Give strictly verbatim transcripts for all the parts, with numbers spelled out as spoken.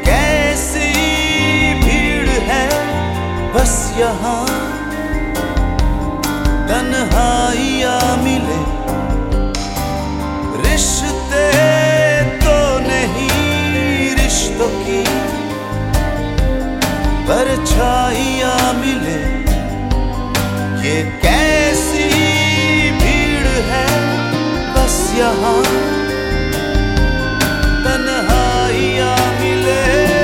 कैसी भीड़ है बस यहाँ, तन्हाइयाँ मिले रिश्ते तो नहीं, रिश्तों की परछाइयाँ मिले। ये कैसी भीड़ है बस यहाँ, तन्हाइयाँ मिले।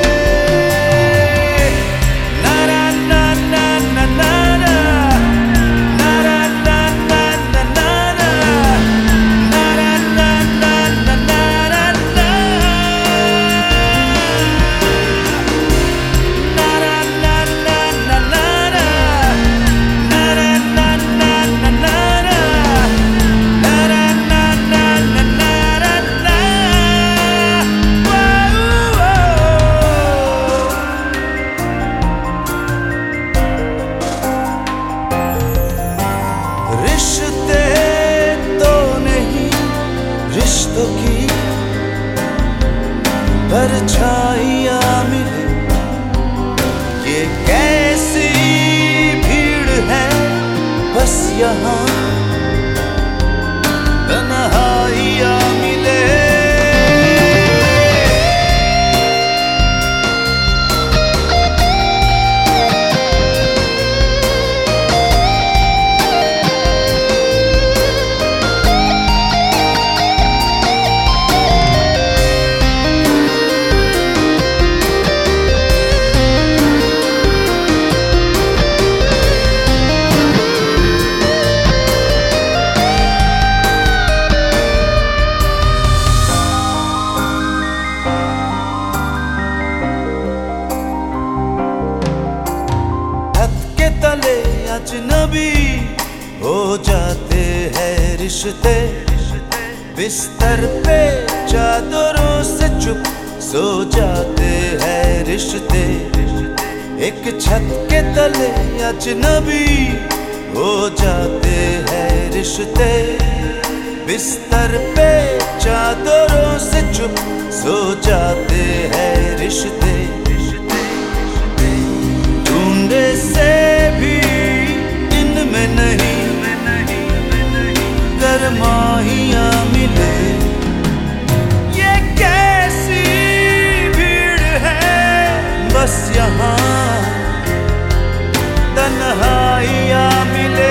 रिश्ते तो नहीं, रिश्तों की परछाइयाँ मिले। ये कैसी भीड़ है बस यहाँ, तन्हाइयाँ मिले। तले अजनबी हो जाते हैं रिश्ते, बिस्तर पे चादरों से चुप सो जाते हैं रिश्ते। एक छत के तले अजनबी हो जाते हैं रिश्ते, बिस्तर पे चादरों से चुप सो जाते हैं रिश्ते। ढूंढे से भी इनमें नहीं, गरमाइयाँ मिले। ये कैसी भीड़ है बस यहाँ, तन्हाइयाँ मिले।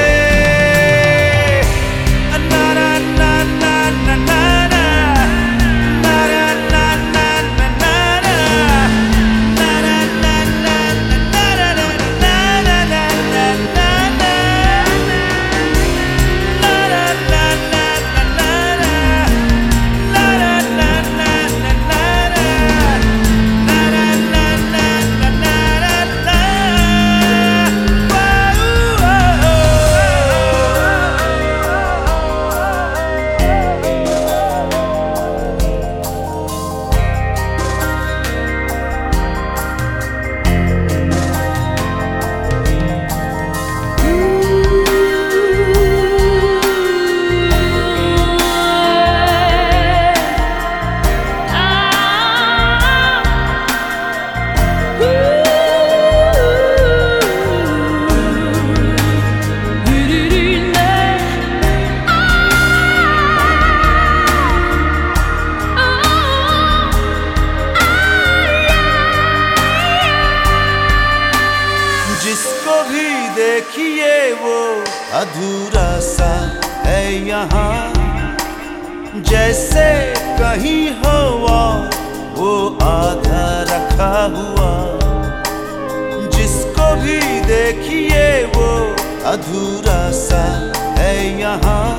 जिसको भी देखिए वो अधूरा सा है यहाँ, जैसे कहीं हवा वो आधा रखा हुआ। जिसको भी देखिए वो अधूरा सा है यहाँ,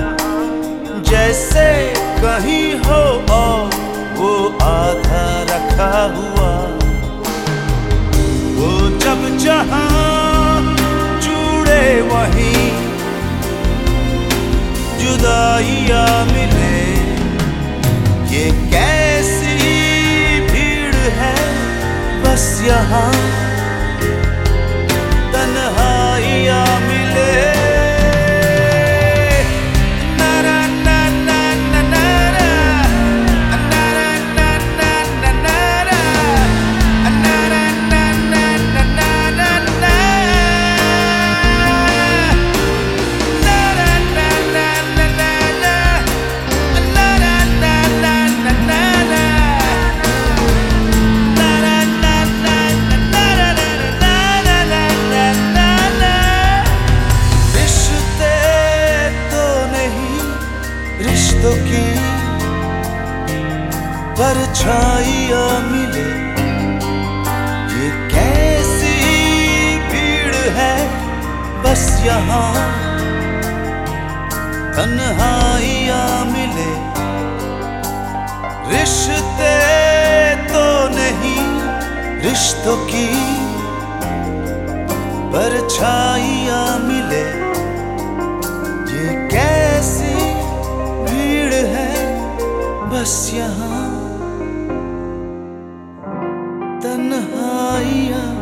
जैसे कहीं हवा वो आधा रखा हुआ। वो जब जहाँ जुड़े वहीं जुदाइयाँ मिले। ये कैसी भीड़ है बस यहाँ, तन्हाइयाँ मिले। यहाँ तन्हाइयाँ मिले, रिश्ते तो नहीं रिश्तों की परछाइयाँ मिले। ये कैसी भीड़ है बस यहाँ तन्हाइयाँ